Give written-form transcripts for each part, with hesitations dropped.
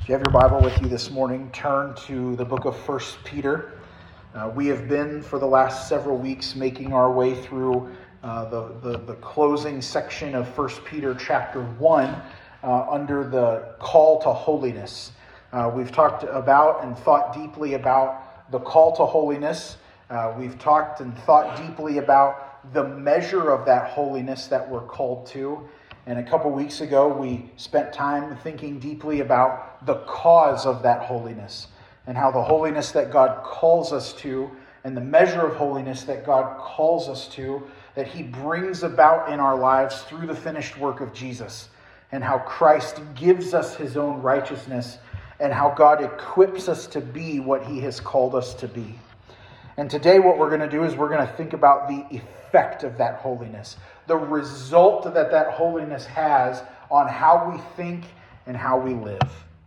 If you have your Bible with you this morning, turn to the book of 1 Peter. We have been, for the last several weeks, making our way through the closing section of 1 Peter chapter 1 under the call to holiness. We've talked about and thought deeply about the call to holiness. We've talked and thought deeply about the measure of that holiness that we're called to. And a couple weeks ago, we spent time thinking deeply about the cause of that holiness and how the holiness that God calls us to and the measure of holiness that God calls us to, that He brings about in our lives through the finished work of Jesus, and how Christ gives us His own righteousness and how God equips us to be what He has called us to be. And today what we're going to do is we're going to think about the effect of that holiness, the result that holiness has on how we think and how we live.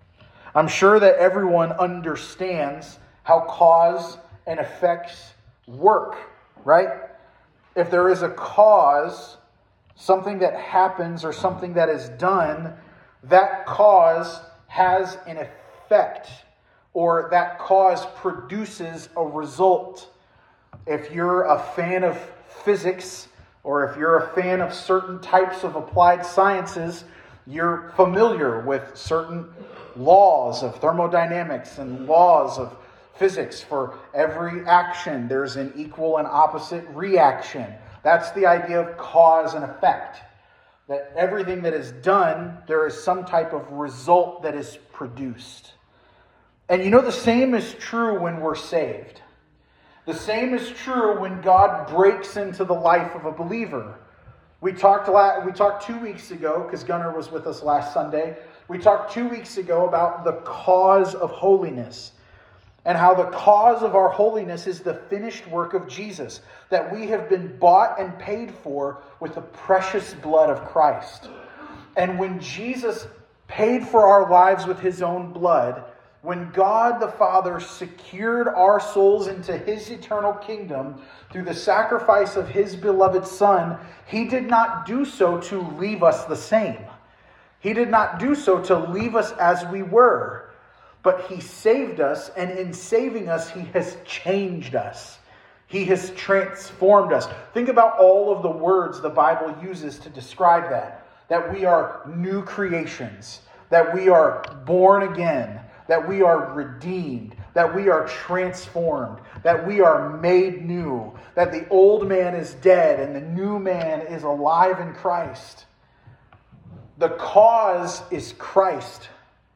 I'm sure that everyone understands how cause and effects work, right? If there is a cause, something that happens or something that is done, that cause has an effect, or that cause produces a result. If you're a fan of physics, or if you're a fan of certain types of applied sciences, you're familiar with certain laws of thermodynamics and laws of physics. For every action, there's an equal and opposite reaction. That's the idea of cause and effect. That everything that is done, there is some type of result that is produced. And you know, the same is true when we're saved. The same is true when God breaks into the life of a believer. We talked 2 weeks ago, because Gunnar was with us last Sunday. We talked 2 weeks ago about the cause of holiness, and how the cause of our holiness is the finished work of Jesus, that we have been bought and paid for with the precious blood of Christ. And when Jesus paid for our lives with His own blood, when God the Father secured our souls into His eternal kingdom through the sacrifice of His beloved Son, He did not do so to leave us the same. He did not do so to leave us as we were. But He saved us, and in saving us, He has changed us. He has transformed us. Think about all of the words the Bible uses to describe that. That we are new creations. That we are born again. That we are redeemed, that we are transformed, that we are made new, that the old man is dead and the new man is alive in Christ. The cause is Christ.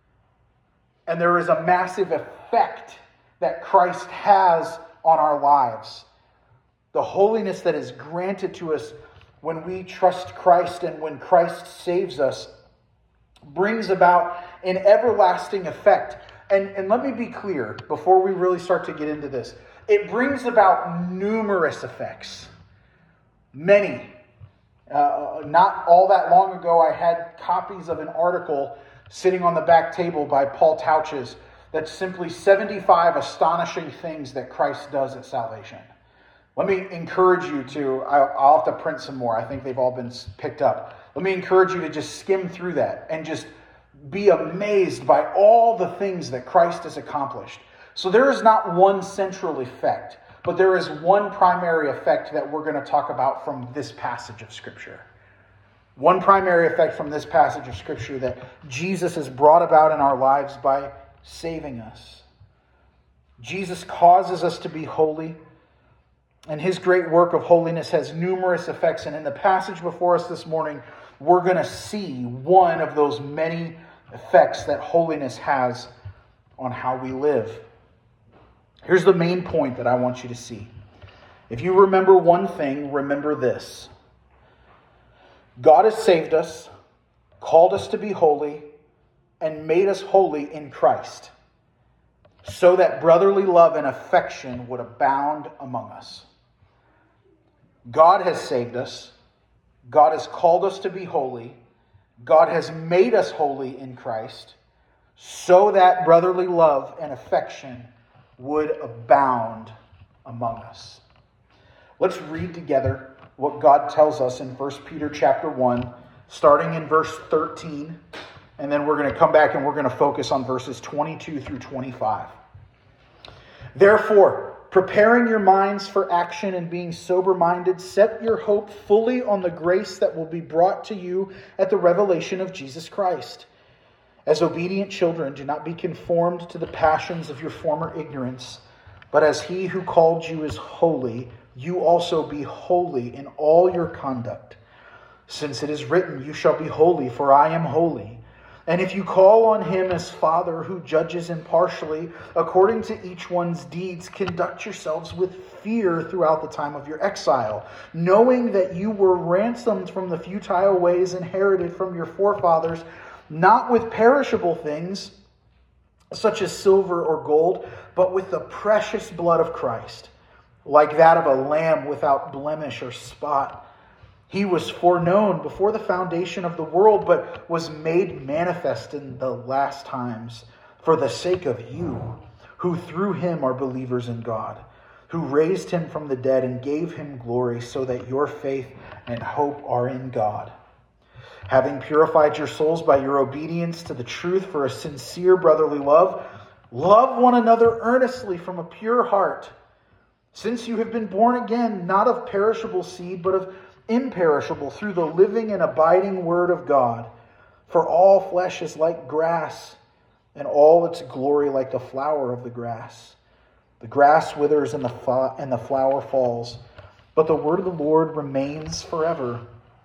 And there is a massive effect that Christ has on our lives. The holiness that is granted to us when we trust Christ and when Christ saves us brings about an everlasting effect. And let me be clear, before we really start to get into this, it brings about numerous effects. Many. Not all that long ago, I had copies of an article sitting on the back table by Paul Touches that's simply 75 astonishing things that Christ does at salvation. Let me encourage you to, I'll have to print some more. I think they've all been picked up. Let me encourage you to just skim through that and just be amazed by all the things that Christ has accomplished. So there is not one central effect, but there is one primary effect that we're going to talk about from this passage of Scripture. One primary effect from this passage of Scripture that Jesus has brought about in our lives by saving us. Jesus causes us to be holy, and His great work of holiness has numerous effects. And in the passage before us this morning, we're going to see one of those many effects that holiness has on how we live. Here's the main point that I want you to see. If you remember one thing, remember this. God has saved us, called us to be holy, and made us holy in Christ, so that brotherly love and affection would abound among us. God has saved us. God has called us to be holy. God has made us holy in Christ, so that brotherly love and affection would abound among us. Let's read together what God tells us in 1 Peter chapter 1, starting in verse 13 And then we're going to come back and we're going to focus on verses 22 through 25. Therefore, preparing your minds for action and being sober-minded, set your hope fully on the grace that will be brought to you at the revelation of Jesus Christ. As obedient children, do not be conformed to the passions of your former ignorance, but as he who called you is holy, you also be holy in all your conduct. Since it is written, you shall be holy, for I am holy. And if you call on him as Father who judges impartially, according to each one's deeds, conduct yourselves with fear throughout the time of your exile, knowing that you were ransomed from the futile ways inherited from your forefathers, not with perishable things, such as silver or gold, but with the precious blood of Christ, like that of a lamb without blemish or spot. He was foreknown before the foundation of the world, but was made manifest in the last times for the sake of you, who through him are believers in God, who raised him from the dead and gave him glory, so that your faith and hope are in God. Having purified your souls by your obedience to the truth for a sincere brotherly love, love one another earnestly from a pure heart, since you have been born again, not of perishable seed, but of imperishable, through the living and abiding word of God. For all flesh is like grass, and all its glory like the flower of the grass. The grass withers and the flower falls, but the word of the Lord remains forever.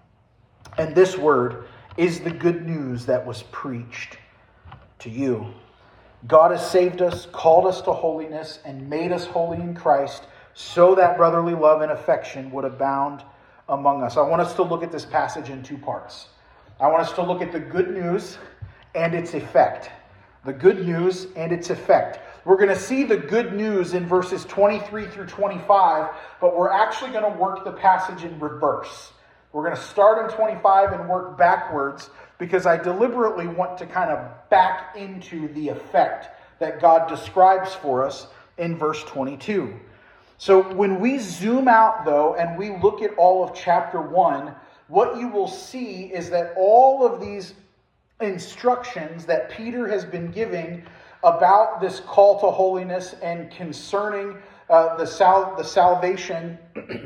And this word is the good news that was preached to you. God has saved us, called us to holiness, and made us holy in Christ, so that brotherly love and affection would abound among us. I want us to look at this passage in two parts. I want us to look at the good news and its effect. The good news and its effect. We're going to see the good news in verses 23 through 25, but we're actually going to work the passage in reverse. We're going to start in 25 and work backwards, because I deliberately want to kind of back into the effect that God describes for us in verse 22. So when we zoom out, though, and we look at all of chapter 1, what you will see is that all of these instructions that Peter has been giving about this call to holiness and concerning the salvation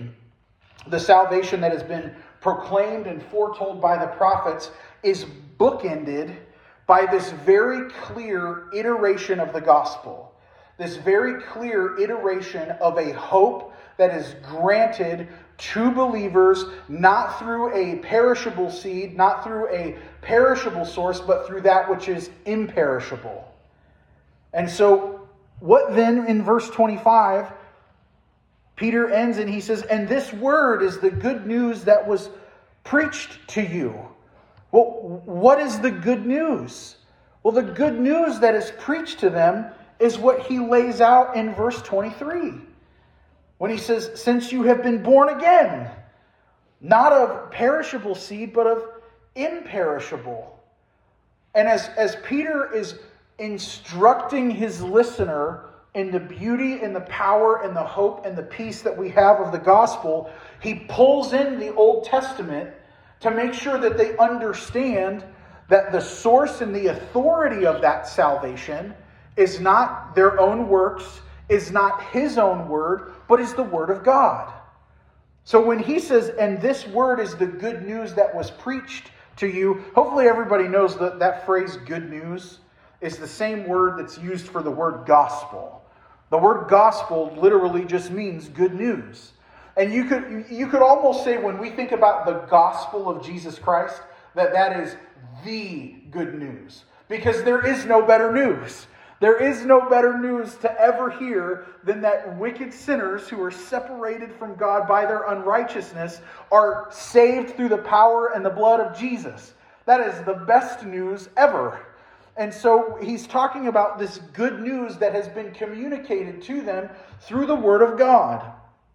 that has been proclaimed and foretold by the prophets is bookended by this very clear iteration of the gospel. This very clear iteration of a hope that is granted to believers, not through a perishable seed, not through a perishable source, but through that which is imperishable. And so, what then in verse 25, Peter ends and he says, and this word is the good news that was preached to you. Well, what is the good news? Well, the good news that is preached to them is what he lays out in verse 23. When he says, since you have been born again, not of perishable seed, but of imperishable. And as Peter is instructing his listener in the beauty and the power and the hope and the peace that we have of the gospel, he pulls in the Old Testament to make sure that they understand that the source and the authority of that salvation is not their own works, is not his own word, but is the word of God. So when he says, and this word is the good news that was preached to you, hopefully everybody knows that phrase good news is the same word that's used for the word gospel. The word gospel literally just means good news. And you could almost say, when we think about the gospel of Jesus Christ, that is the good news. Because there is no better news. There is no better news to ever hear than that wicked sinners who are separated from God by their unrighteousness are saved through the power and the blood of Jesus. That is the best news ever. And so he's talking about this good news that has been communicated to them through the Word of God.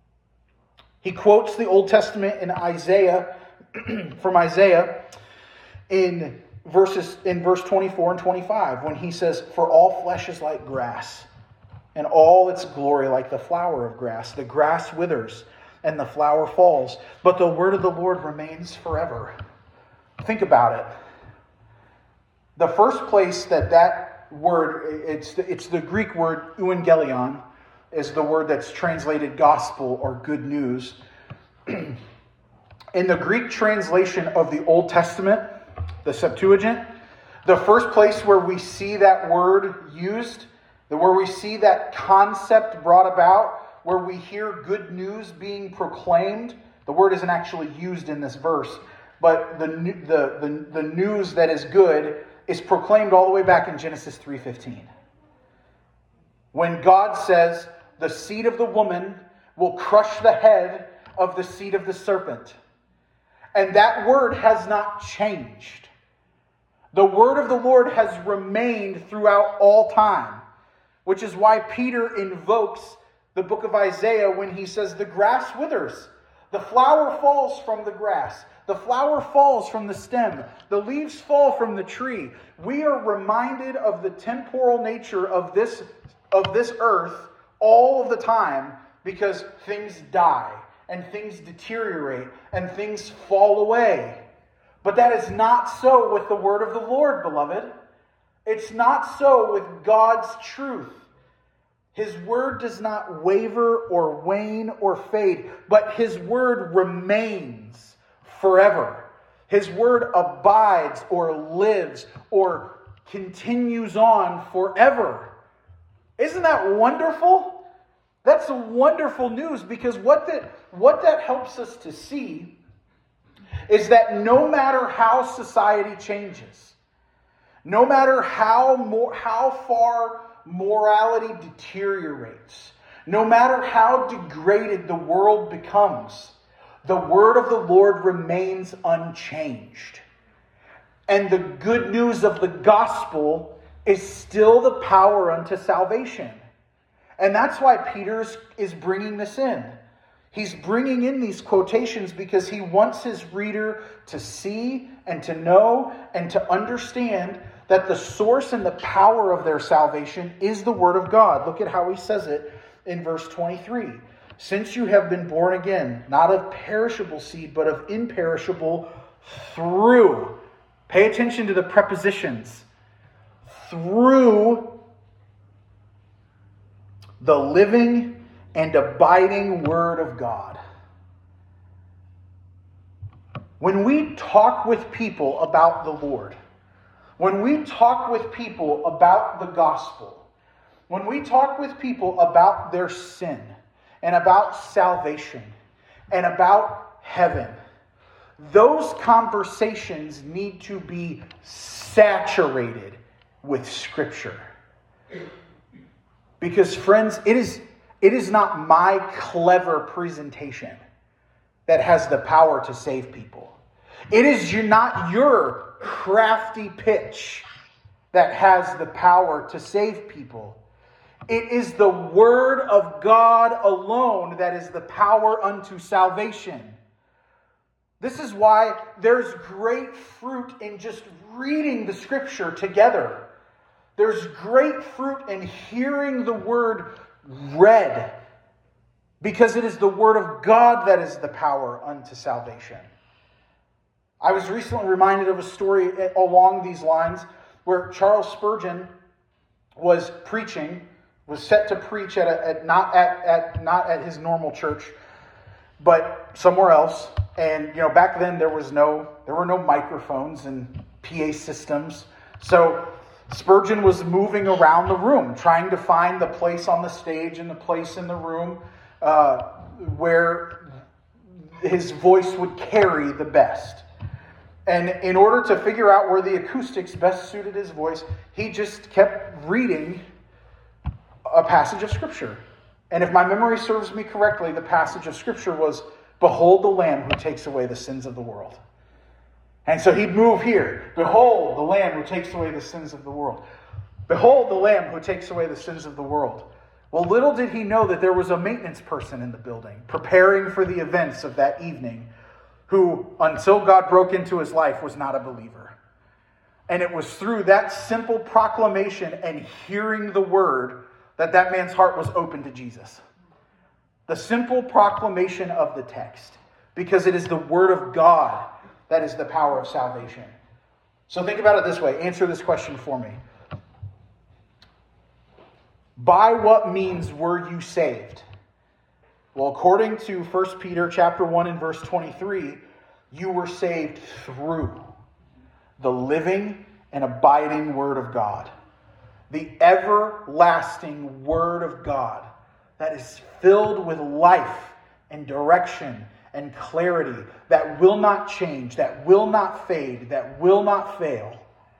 He quotes the Old Testament in Isaiah, from Isaiah, in verse 24 and 25, when he says, for all flesh is like grass, and all its glory like the flower of grass. The grass withers, and the flower falls, but the word of the Lord remains forever. Think about it. The first place that word, it's the Greek word euangelion, is the word that's translated gospel or good news. In the Greek translation of the Old Testament, the Septuagint, the first place where we see that word used, where we see that concept brought about, where we hear good news being proclaimed, the word isn't actually used in this verse, but the news that is good is proclaimed all the way back in Genesis 3:15. When God says, the seed of the woman will crush the head of the seed of the serpent. And that word has not changed. The word of the Lord has remained throughout all time, which is why Peter invokes the book of Isaiah when he says, the grass withers, the flower falls from the grass, the flower falls from the stem, the leaves fall from the tree. We are reminded of the temporal nature of this earth all of the time because things die and things deteriorate and things fall away. But that is not so with the word of the Lord, beloved. It's not so with God's truth. His word does not waver or wane or fade, but His word remains forever. His word abides or lives or continues on forever. Isn't that wonderful? That's wonderful news, because what that helps us to see is that no matter how society changes, no matter how far morality deteriorates, no matter how degraded the world becomes, the word of the Lord remains unchanged. And the good news of the gospel is still the power unto salvation. And that's why Peter is bringing this in. He's bringing in these quotations because he wants his reader to see and to know and to understand that the source and the power of their salvation is the Word of God. Look at how he says it in verse 23. Since you have been born again, not of perishable seed, but of imperishable, through. Pay attention to the prepositions. Through the living and abiding Word of God. When we talk with people about the Lord, when we talk with people about the gospel, when we talk with people about their sin and about salvation and about heaven, those conversations need to be saturated with Scripture. Because, friends, it is not my clever presentation that has the power to save people. It is not your crafty pitch that has the power to save people. It is the Word of God alone that is the power unto salvation. This is why there's great fruit in just reading the Scripture together. There's great fruit in hearing the Word read, because it is the Word of God that is the power unto salvation. I was recently reminded of a story along these lines where Charles Spurgeon was set to preach not at his normal church, but somewhere else. And back then there were no microphones and PA systems, so Spurgeon was moving around the room, trying to find the place on the stage and the place in the room where his voice would carry the best. And in order to figure out where the acoustics best suited his voice, he just kept reading a passage of Scripture. And if my memory serves me correctly, the passage of Scripture was, "Behold the Lamb who takes away the sins of the world." And so he'd move here. "Behold the Lamb who takes away the sins of the world. Behold the Lamb who takes away the sins of the world." Well, little did he know that there was a maintenance person in the building preparing for the events of that evening who, until God broke into his life, was not a believer. And it was through that simple proclamation and hearing the word that man's heart was open to Jesus. The simple proclamation of the text, because it is the Word of God that is the power of salvation. So think about it this way. Answer this question for me. By what means were you saved? Well, according to 1 Peter chapter 1 and verse 23, you were saved through the living and abiding Word of God. The everlasting Word of God that is filled with life and direction and clarity, that will not change, that will not fade, that will not fail.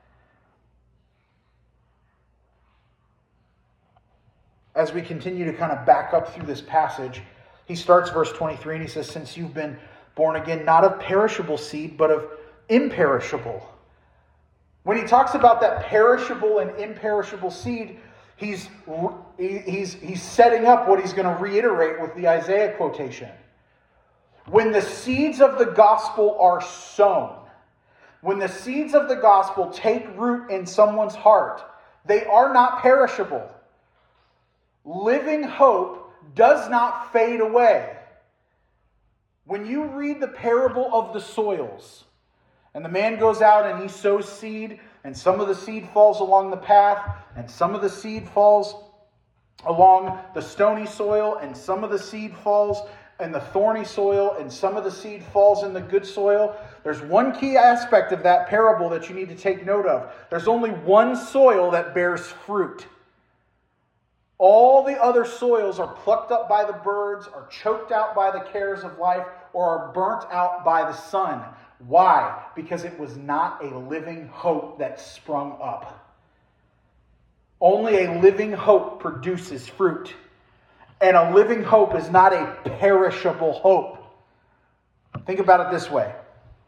As we continue to kind of back up through this passage, he starts verse 23 and he says, since you've been born again, not of perishable seed, but of imperishable. When he talks about that perishable and imperishable seed, he's setting up what he's going to reiterate with the Isaiah quotation. When the seeds of the gospel are sown, when the seeds of the gospel take root in someone's heart, they are not perishable. Living hope does not fade away. When you read the parable of the soils, and the man goes out and he sows seed, and some of the seed falls along the path, and some of the seed falls along the stony soil, and some of the seed falls in the thorny soil, and some of the seed falls in the good soil. There's one key aspect of that parable that you need to take note of. There's only one soil that bears fruit. All the other soils are plucked up by the birds, are choked out by the cares of life, or are burnt out by the sun. Why? Because it was not a living hope that sprung up. Only a living hope produces fruit. And a living hope is not a perishable hope. Think about it this way.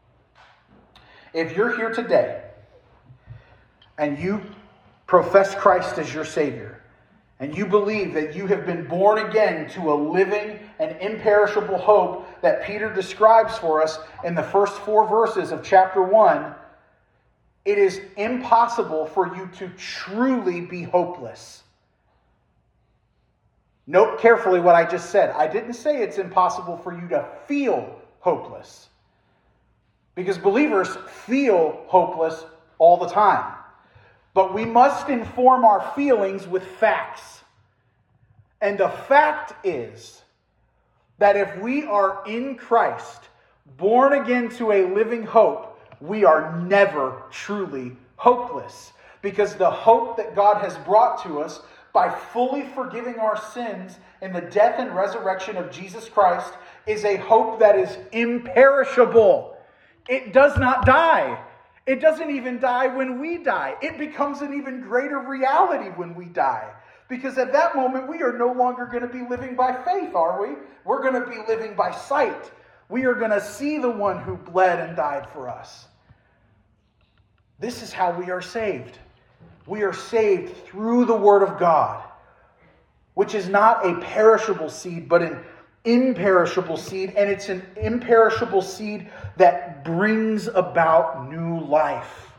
If you're here today and you profess Christ as your Savior, and you believe that you have been born again to a living and imperishable hope that Peter describes for us in the first 4 verses of chapter 1, it is impossible for you to truly be hopeless. Note carefully what I just said. I didn't say it's impossible for you to feel hopeless. Because believers feel hopeless all the time. But we must inform our feelings with facts. And the fact is that if we are in Christ, born again to a living hope, we are never truly hopeless. Because the hope that God has brought to us by fully forgiving our sins in the death and resurrection of Jesus Christ is a hope that is imperishable. It does not die. It doesn't even die when we die. It becomes an even greater reality when we die. Because at that moment, we are no longer going to be living by faith, are we? We're going to be living by sight. We are going to see the one who bled and died for us. This is how we are saved. We are saved through the Word of God, which is not a perishable seed, but an imperishable seed. And it's an imperishable seed that brings about new life.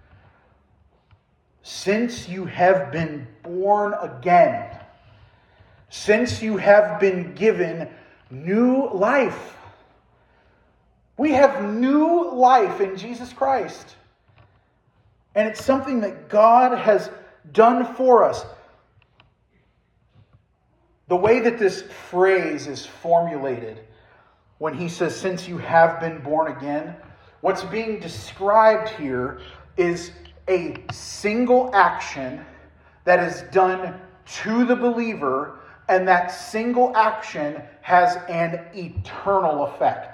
Since you have been born again, since you have been given new life, we have new life in Jesus Christ. And it's something that God has done for us. The way that this phrase is formulated, when he says, since you have been born again, what's being described here is a single action that is done to the believer, and that single action has an eternal effect.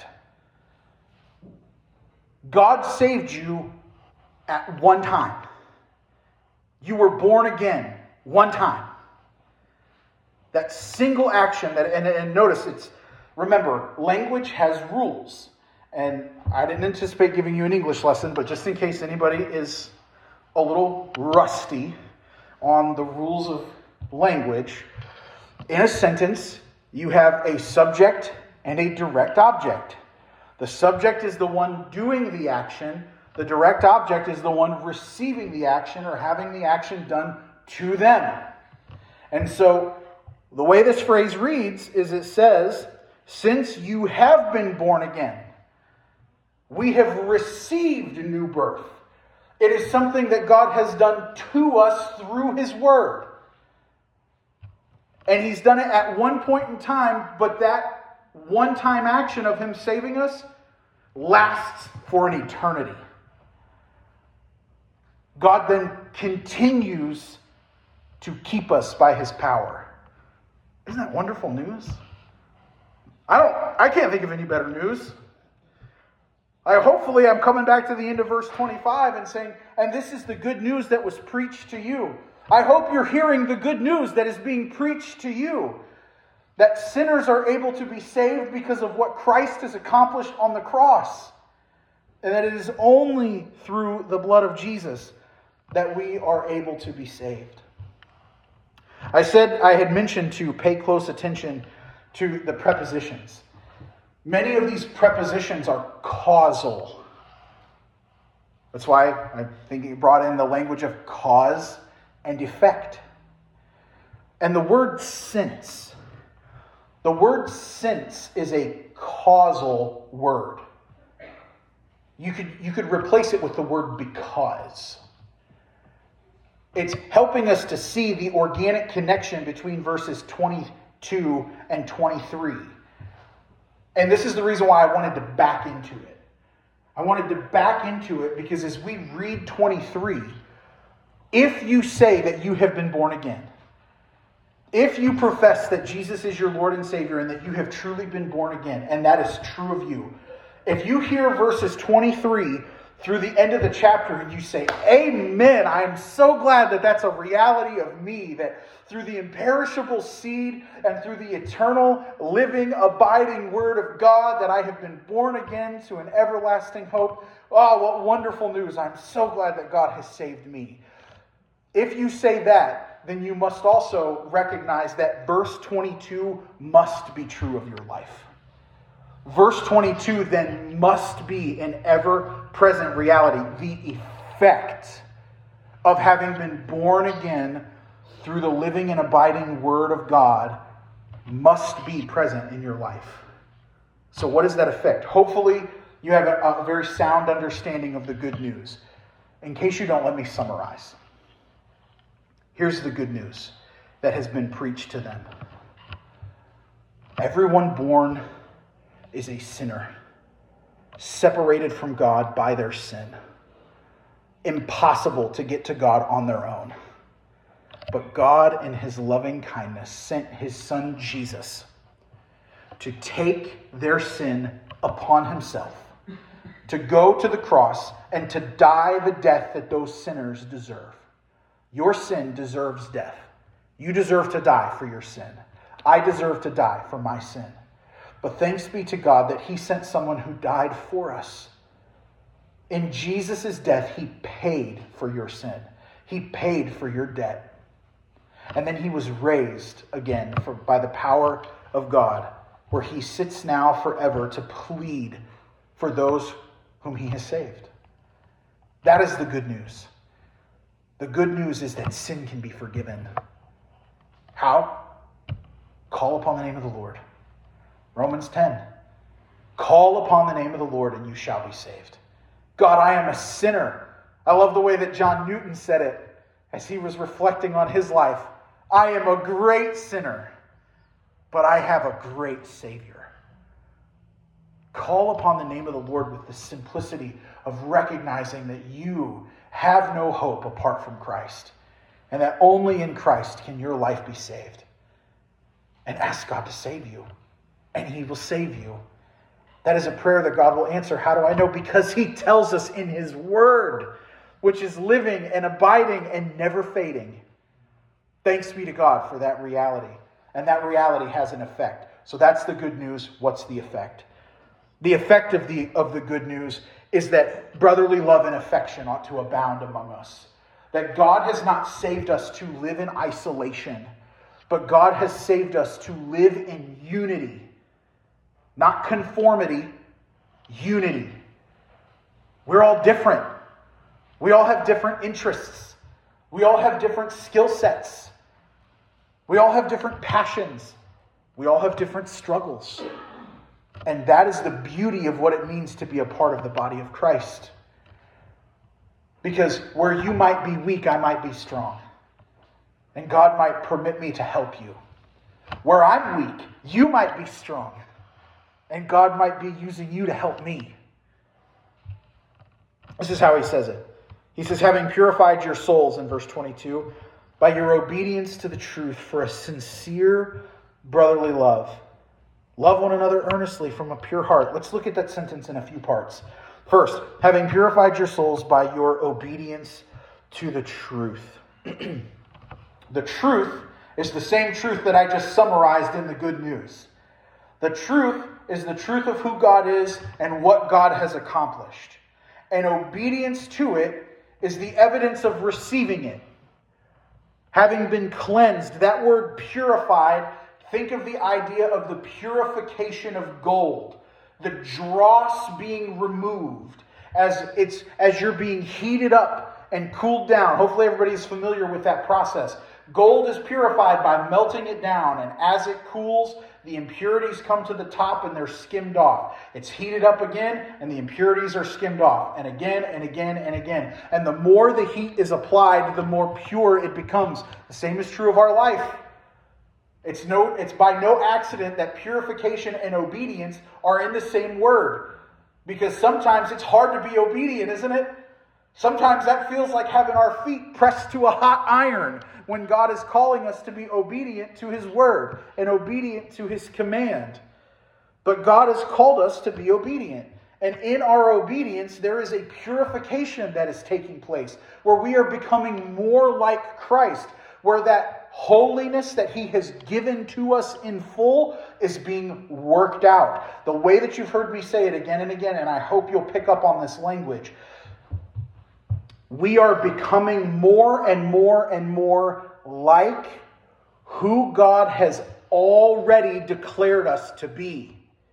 God saved you at one time. You were born again one time. That single action, and notice remember, language has rules. And I didn't anticipate giving you an English lesson, but just in case anybody is a little rusty on the rules of language, in a sentence, you have a subject and a direct object. The subject is the one doing the action. The direct object is the one receiving the action or having the action done to them. And so the way this phrase reads is it says, since you have been born again, we have received new birth. It is something that God has done to us through His Word. And He's done it at one point in time, but that one-time action of Him saving us lasts for an eternity. God then continues to keep us by His power. Isn't that wonderful news? I can't think of any better news. Hopefully I'm coming back to the end of verse 25 and saying, and this is the good news that was preached to you. I hope you're hearing the good news that is being preached to you. That sinners are able to be saved because of what Christ has accomplished on the cross. And that it is only through the blood of Jesus that we are able to be saved. I said I had mentioned to pay close attention to the prepositions. Many of these prepositions are causal. That's why I think he brought in the language of cause and effect. And the word since. The word since is a causal word. You could replace it with the word because. It's helping us to see the organic connection between verses 22 and 23. And this is the reason why I wanted to back into it. I wanted to back into it because as we read 23, if you say that you have been born again, if you profess that Jesus is your Lord and Savior and that you have truly been born again, and that is true of you, if you hear verses 23 through the end of the chapter and you say, amen, I am so glad that that's a reality of me, that through the imperishable seed and through the eternal, living, abiding Word of God, that I have been born again to an everlasting hope. Oh, what wonderful news. I'm so glad that God has saved me. If you say that, then you must also recognize that verse 22 must be true of your life. Verse 22 then must be an ever-present reality. The effect of having been born again through the living and abiding Word of God must be present in your life. So what is that effect? Hopefully you have a very sound understanding of the good news. In case you don't, let me summarize. Here's the good news that has been preached to them. Everyone born is a sinner, separated from God by their sin. Impossible to get to God on their own. But God, in His loving kindness, sent His Son Jesus to take their sin upon Himself, to go to the cross and to die the death that those sinners deserve. Your sin deserves death. You deserve to die for your sin. I deserve to die for my sin. But thanks be to God that He sent someone who died for us. In Jesus' death, He paid for your sin. He paid for your debt. And then He was raised again by the power of God, where He sits now forever to plead for those whom He has saved. That is the good news. The good news is that sin can be forgiven. How? Call upon the name of the Lord. Romans 10. Call upon the name of the Lord and you shall be saved. God, I am a sinner. I love the way that John Newton said it as he was reflecting on his life. I am a great sinner, but I have a great Savior. Call upon the name of the Lord with the simplicity of recognizing that you have no hope apart from Christ, and that only in Christ can your life be saved. And ask God to save you, and He will save you. That is a prayer that God will answer. How do I know? Because He tells us in His Word, which is living and abiding and never fading. Thanks be to God for that reality. And that reality has an effect. So that's the good news. What's the effect? The effect of the good news is that brotherly love and affection ought to abound among us. That God has not saved us to live in isolation, but God has saved us to live in unity. Not conformity, unity. We're all different. We all have different interests. We all have different skill sets. We all have different passions. We all have different struggles. And that is the beauty of what it means to be a part of the body of Christ. Because where you might be weak, I might be strong. And God might permit me to help you. Where I'm weak, you might be strong. And God might be using you to help me. This is how he says it. He says, having purified your souls, in verse 22, by your obedience to the truth for a sincere brotherly love. Love one another earnestly from a pure heart. Let's look at that sentence in a few parts. First, having purified your souls by your obedience to the truth. The truth is the same truth that I just summarized in the good news. The truth is the truth of who God is and what God has accomplished. And obedience to it is the evidence of receiving it. Having been cleansed, that word purified, think of the idea of the purification of gold. The dross being removed as you're being heated up and cooled down. Hopefully everybody is familiar with that process. Gold is purified by melting it down, and as it cools, the impurities come to the top and they're skimmed off. It's heated up again, and the impurities are skimmed off, and again, and again, and again. And the more the heat is applied, the more pure it becomes. The same is true of our life. It's by no accident that purification and obedience are in the same word. Because sometimes it's hard to be obedient, isn't it? Sometimes that feels like having our feet pressed to a hot iron when God is calling us to be obedient to his word and obedient to his command. But God has called us to be obedient. And in our obedience, there is a purification that is taking place, where we are becoming more like Christ, where that holiness that he has given to us in full is being worked out. The way that you've heard me say it again and again, and I hope you'll pick up on this language, we are becoming more and more and more like who God has already declared us to be.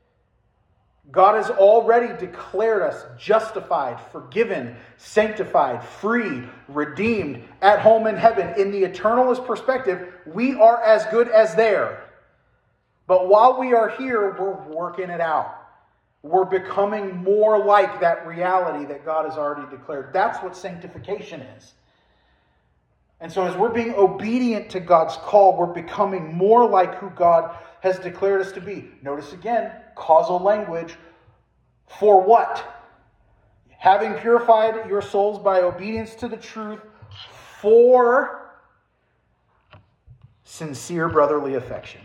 God has already declared us justified, forgiven, sanctified, free, redeemed, at home in heaven. In the eternalist perspective, we are as good as there. But while we are here, we're working it out. We're becoming more like that reality that God has already declared. That's what sanctification is. And so as we're being obedient to God's call, we're becoming more like who God has declared us to be. Notice again, causal language. For what? Having purified your souls by obedience to the truth for sincere brotherly affection.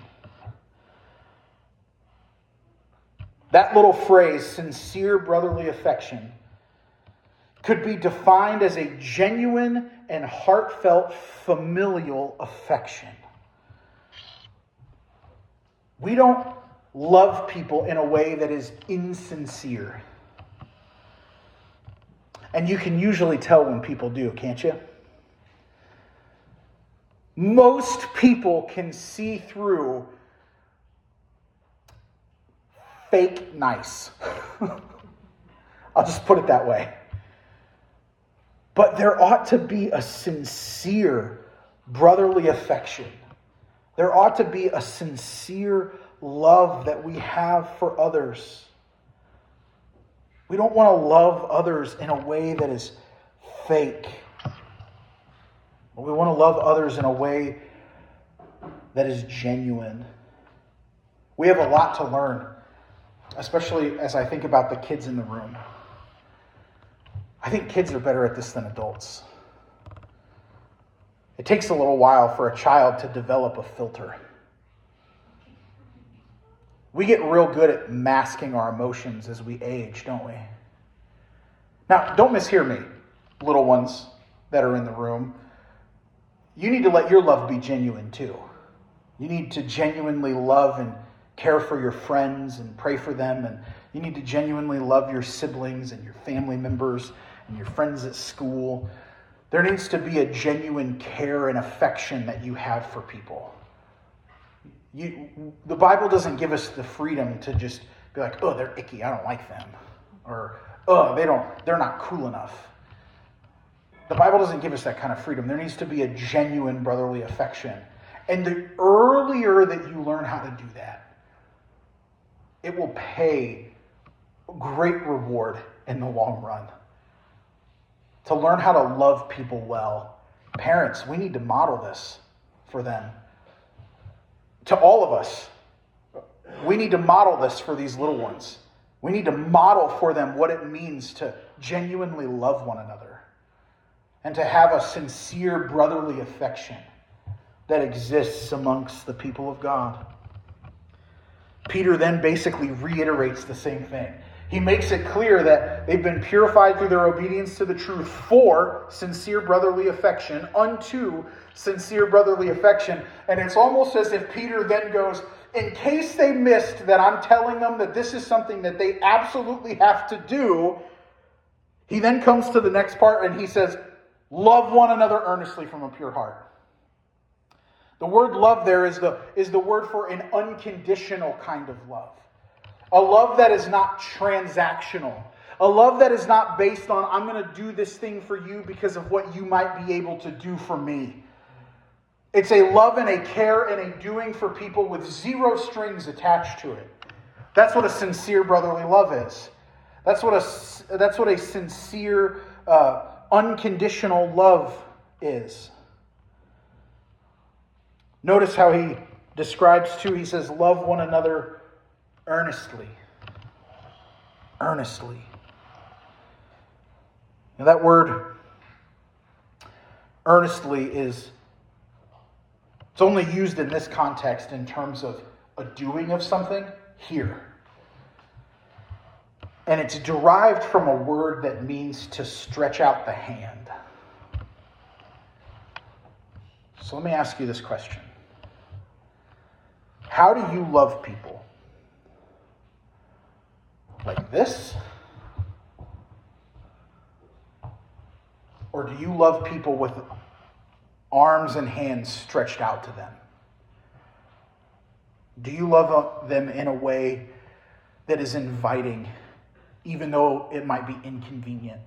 That little phrase, sincere brotherly affection, could be defined as a genuine and heartfelt familial affection. We don't love people in a way that is insincere. And you can usually tell when people do, can't you? Most people can see through fake nice. I'll just put it that way. But there ought to be a sincere brotherly affection. There ought to be a sincere love that we have for others. We don't want to love others in a way that is fake. We want to love others in a way that is genuine. We have a lot to learn, especially as I think about the kids in the room. I think kids are better at this than adults. It takes a little while for a child to develop a filter. We get real good at masking our emotions as we age, don't we? Now, don't mishear me, little ones that are in the room. You need to let your love be genuine too. You need to genuinely love and care for your friends and pray for them. And you need to genuinely love your siblings and your family members and your friends at school. There needs to be a genuine care and affection that you have for people. The Bible doesn't give us the freedom to just be like, oh, they're icky, I don't like them. Or, oh, they're not cool enough. The Bible doesn't give us that kind of freedom. There needs to be a genuine brotherly affection. And the earlier that you learn how to do that, it will pay great reward in the long run. to learn how to love people well. Parents, we need to model this for them. To all of us, we need to model this for these little ones. We need to model for them what it means to genuinely love one another and to have a sincere brotherly affection that exists amongst the people of God. Peter then basically reiterates the same thing. He makes it clear that they've been purified through their obedience to the truth for sincere brotherly affection, unto sincere brotherly affection. And it's almost as if Peter then goes, in case they missed that I'm telling them that this is something that they absolutely have to do, he then comes to the next part and he says, love one another earnestly from a pure heart. The word love there is the word for an unconditional kind of love. A love that is not transactional. A love that is not based on, I'm going to do this thing for you because of what you might be able to do for me. It's a love and a care and a doing for people with zero strings attached to it. That's what a sincere brotherly love is. That's what a sincere, unconditional love is. Notice how he describes too. He says, love one another earnestly. Earnestly. Now that word earnestly it's only used in this context in terms of a doing of something here. And it's derived from a word that means to stretch out the hand. So let me ask you this question. How do you love people? Like this? Or do you love people with arms and hands stretched out to them? Do you love them in a way that is inviting, even though it might be inconvenient?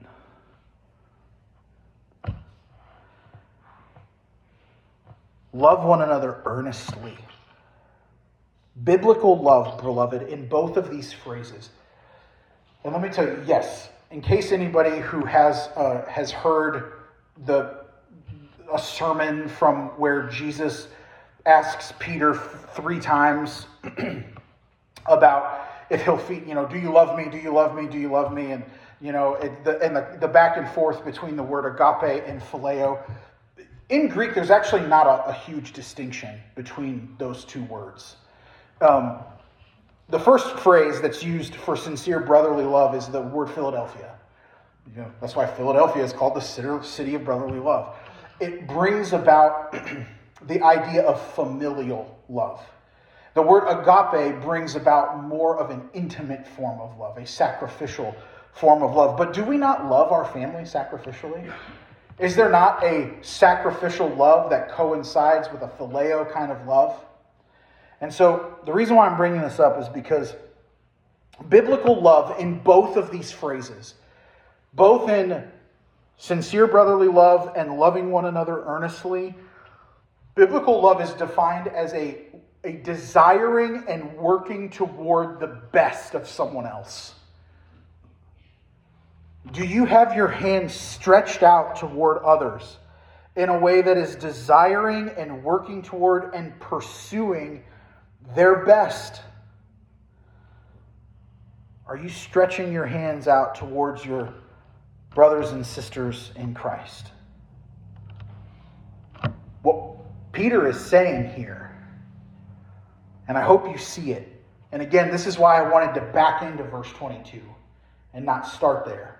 Love one another earnestly. Biblical love, beloved, in both of these phrases. And let me tell you, yes, in case anybody who has heard a sermon from where Jesus asks Peter 3 times about if he'll feed, do you love me? Do you love me? Do you love me? And the back and forth between the word agape and phileo. In Greek, there's actually not a huge distinction between those two words. The first phrase that's used for sincere brotherly love is the word Philadelphia. That's why Philadelphia is called the city of brotherly love. It brings about the idea of familial love. The word agape brings about more of an intimate form of love, a sacrificial form of love. But do we not love our family sacrificially? Is there not a sacrificial love that coincides with a phileo kind of love? And so the reason why I'm bringing this up is because biblical love in both of these phrases, both in sincere brotherly love and loving one another earnestly, biblical love is defined as a desiring and working toward the best of someone else. Do you have your hands stretched out toward others in a way that is desiring and working toward and pursuing their best? Are you stretching your hands out towards your brothers and sisters in Christ? What Peter is saying here, and I hope you see it, and again, this is why I wanted to back into verse 22 and not start there.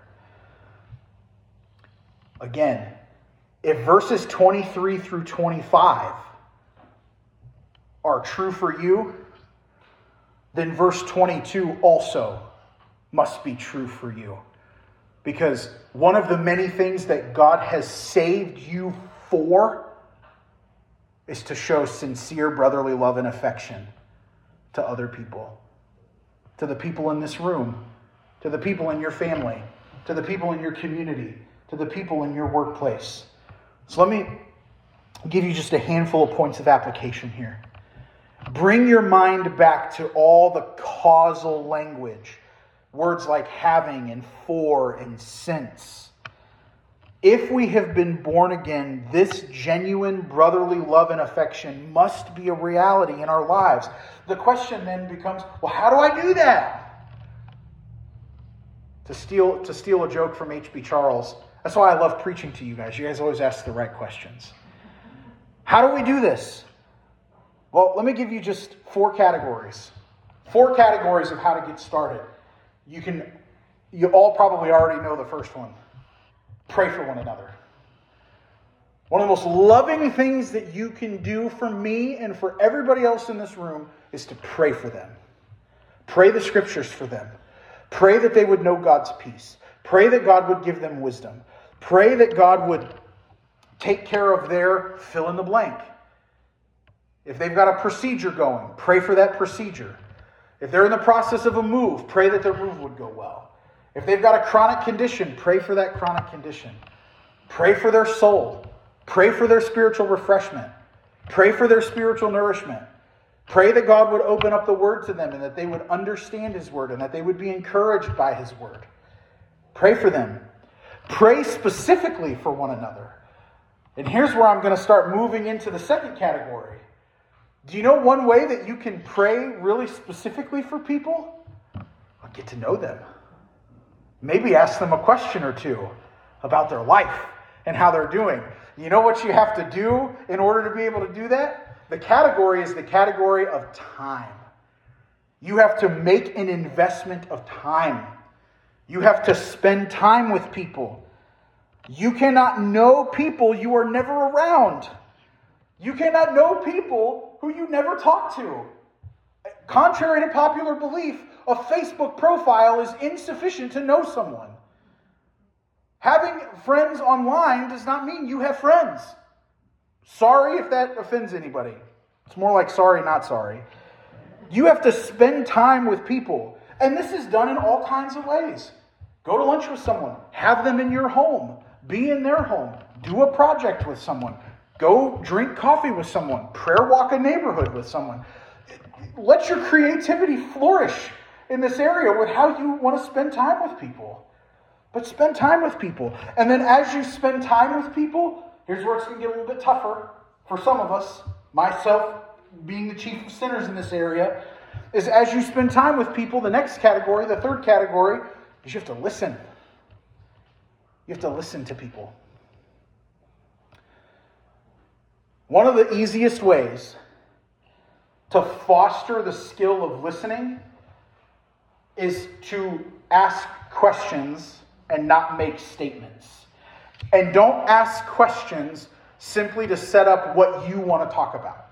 Again, if verses 23 through 25 are true for you, then verse 22 also must be true for you. Because one of the many things that God has saved you for is to show sincere brotherly love and affection to other people. To the people in this room, to the people in your family, to the people in your community, to the people in your workplace. So let me give you just a handful of points of application here. Bring your mind back to all the causal language. Words like having and for and since. If we have been born again, this genuine brotherly love and affection must be a reality in our lives. The question then becomes, well, how do I do that? To steal a joke from H.B. Charles, that's why I love preaching to you guys. You guys always ask the right questions. How do we do this? Well, let me give you just 4 categories. 4 categories of how to get started. You all probably already know the first one. Pray for one another. One of the most loving things that you can do for me and for everybody else in this room is to pray for them. Pray the scriptures for them. Pray that they would know God's peace. Pray that God would give them wisdom. Pray that God would take care of their fill in the blank. If they've got a procedure going, pray for that procedure. If they're in the process of a move, pray that their move would go well. If they've got a chronic condition, pray for that chronic condition. Pray for their soul. Pray for their spiritual refreshment. Pray for their spiritual nourishment. Pray that God would open up the Word to them and that they would understand His Word and that they would be encouraged by His Word. Pray for them. Pray specifically for one another. And here's where I'm going to start moving into the second category. Do you know one way that you can pray really specifically for people? Well, get to know them. Maybe ask them a question or two about their life and how they're doing. You know what you have to do in order to be able to do that? The category is the category of time. You have to make an investment of time. You have to spend time with people. You cannot know people you are never around. You cannot know people who you never talk to. Contrary to popular belief, a Facebook profile is insufficient to know someone. Having friends online does not mean you have friends. Sorry if that offends anybody. It's more like sorry, not sorry. You have to spend time with people. And this is done in all kinds of ways. Go to lunch with someone. Have them in your home. Be in their home. Do a project with someone. Go drink coffee with someone. Prayer walk a neighborhood with someone. Let your creativity flourish in this area with how you want to spend time with people. But spend time with people. And then as you spend time with people, here's where it's going to get a little bit tougher for some of us, myself being the chief of sinners in this area, is as you spend time with people, the next category, the third category, is you have to listen. You have to listen to people. One of the easiest ways to foster the skill of listening is to ask questions and not make statements. And don't ask questions simply to set up what you want to talk about.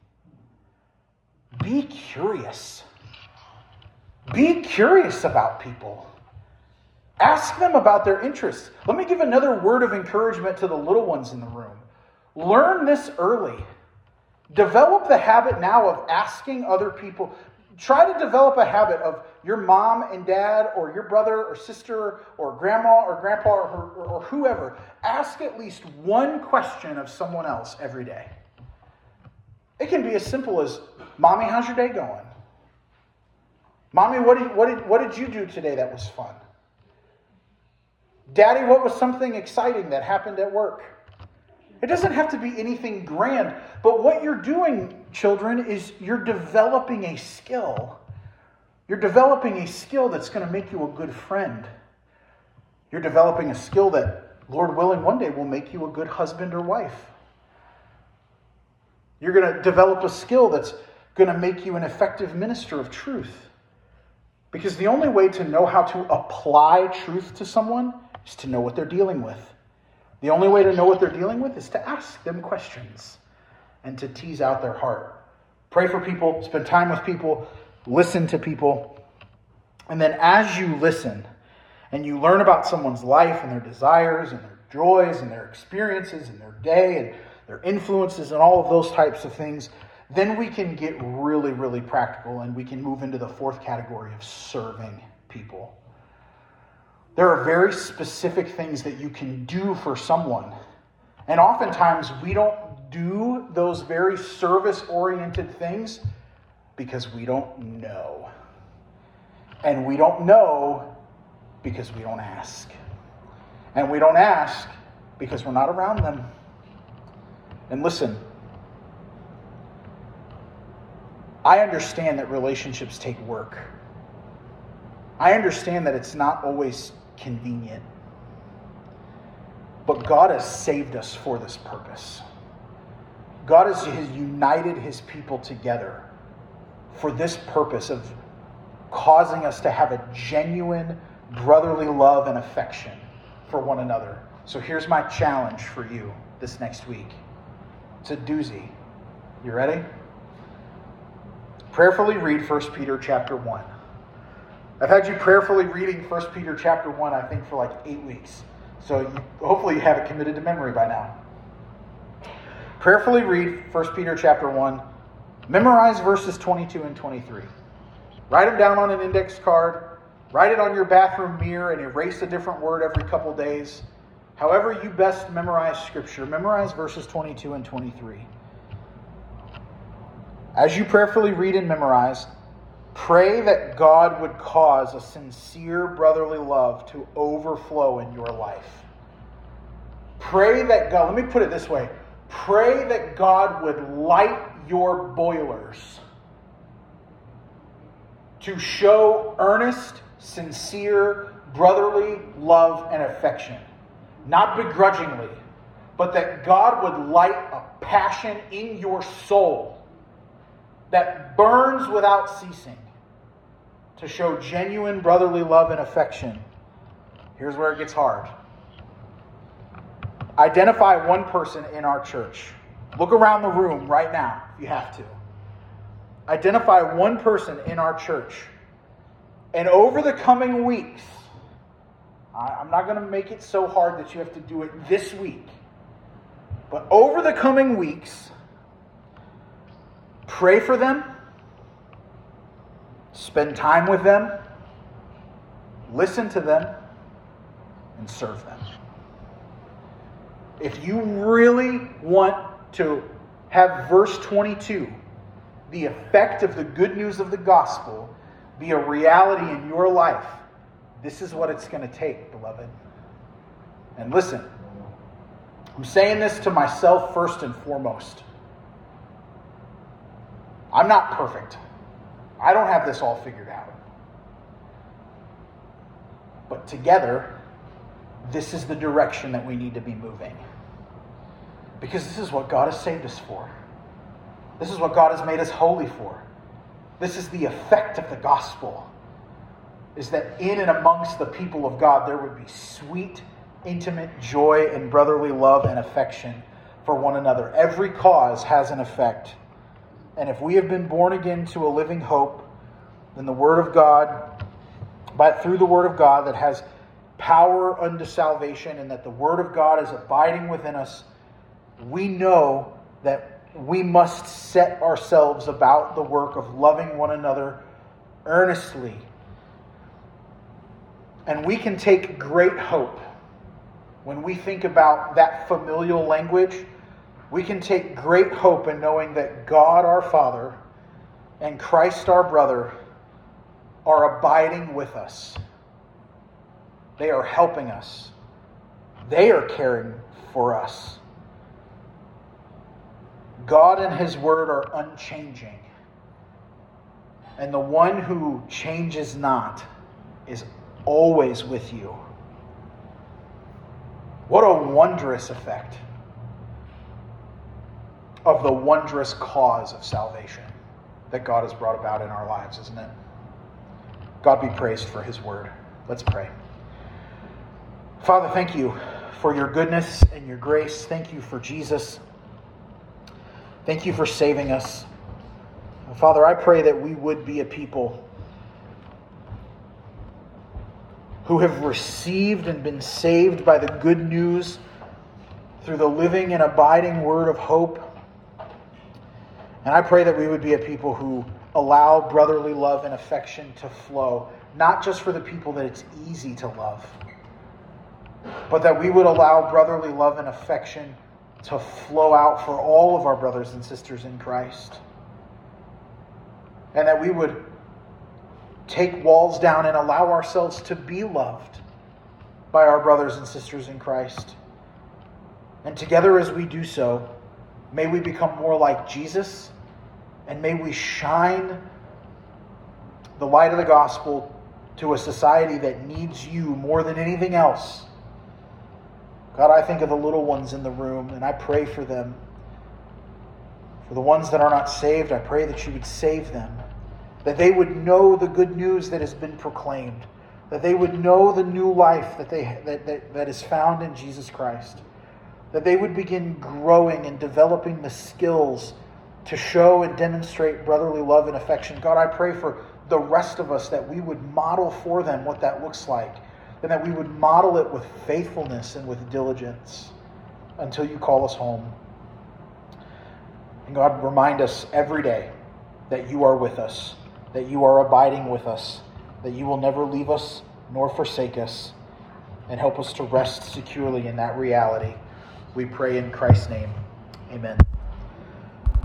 Be curious. Be curious about people. Ask them about their interests. Let me give another word of encouragement to the little ones in the room. Learn this early. Develop the habit now of asking other people. Try to develop a habit of your mom and dad or your brother or sister or grandma or grandpa or whoever. Ask at least one question of someone else every day. It can be as simple as, Mommy, how's your day going? Mommy, what did you do today that was fun? Daddy, what was something exciting that happened at work? It doesn't have to be anything grand, but what you're doing, children, is you're developing a skill. You're developing a skill that's going to make you a good friend. You're developing a skill that, Lord willing, one day will make you a good husband or wife. You're going to develop a skill that's going to make you an effective minister of truth. Because the only way to know how to apply truth to someone is to know what they're dealing with. The only way to know what they're dealing with is to ask them questions and to tease out their heart. Pray for people, spend time with people, listen to people. And then as you listen and you learn about someone's life and their desires and their joys and their experiences and their day and their influences and all of those types of things, then we can get really, really practical and we can move into the fourth category of serving people. There are very specific things that you can do for someone. And oftentimes we don't do those very service-oriented things because we don't know. And we don't know because we don't ask. And we don't ask because we're not around them. And listen, I understand that relationships take work. I understand that it's not always convenient. But God has saved us for this purpose. God has united his people together for this purpose of causing us to have a genuine brotherly love and affection for one another. So here's my challenge for you this next week. It's a doozy. You ready? Prayerfully read 1 Peter chapter 1. I've had you prayerfully reading 1 Peter chapter 1, I think, for like 8 weeks. So hopefully you have it committed to memory by now. Prayerfully read 1 Peter chapter 1. Memorize verses 22 and 23. Write them down on an index card. Write it on your bathroom mirror and erase a different word every couple days. However you best memorize Scripture, memorize verses 22 and 23. As you prayerfully read and memorize, pray that God would cause a sincere brotherly love to overflow in your life. Pray that God, let me put it this way. Pray that God would light your boilers to show earnest, sincere, brotherly love and affection. Not begrudgingly, but that God would light a passion in your soul that burns without ceasing to show genuine brotherly love and affection. Here's where it gets hard. Identify one person in our church. Look around the room right now if you have to. Identify one person in our church. And over the coming weeks, I'm not going to make it so hard that you have to do it this week. But over the coming weeks, pray for them, spend time with them, listen to them, and serve them. If you really want to have verse 22, the effect of the good news of the gospel, be a reality in your life, this is what it's going to take, beloved. And listen, I'm saying this to myself first and foremost. I'm not perfect. I don't have this all figured out. But together, this is the direction that we need to be moving. Because this is what God has saved us for. This is what God has made us holy for. This is the effect of the gospel. Is that in and amongst the people of God, there would be sweet, intimate joy and brotherly love and affection for one another. Every cause has an effect. And if we have been born again to a living hope, then the Word of God, through the Word of God that has power unto salvation, and that the Word of God is abiding within us, we know that we must set ourselves about the work of loving one another earnestly. And we can take great hope when we think about that familial language. We can take great hope in knowing that God our Father and Christ our brother are abiding with us. They are helping us. They are caring for us. God and His Word are unchanging. And the one who changes not is always with you. What a wondrous effect of the wondrous cause of salvation that God has brought about in our lives, isn't it? God be praised for His Word. Let's pray. Father, thank you for your goodness and your grace. Thank you for Jesus. Thank you for saving us. Father, I pray that we would be a people who have received and been saved by the good news through the living and abiding word of hope. And I pray that we would be a people who allow brotherly love and affection to flow, not just for the people that it's easy to love, but that we would allow brotherly love and affection to flow out for all of our brothers and sisters in Christ. And that we would take walls down and allow ourselves to be loved by our brothers and sisters in Christ. And together as we do so, may we become more like Jesus, and may we shine the light of the gospel to a society that needs you more than anything else. God, I think of the little ones in the room, and I pray for them. For the ones that are not saved, I pray that you would save them, that they would know the good news that has been proclaimed, that they would know the new life that is found in Jesus Christ, that they would begin growing and developing the skills to show and demonstrate brotherly love and affection. God, I pray for the rest of us that we would model for them what that looks like, and that we would model it with faithfulness and with diligence until you call us home. And God, remind us every day that you are with us, that you are abiding with us, that you will never leave us nor forsake us, and help us to rest securely in that reality. We pray in Christ's name. Amen.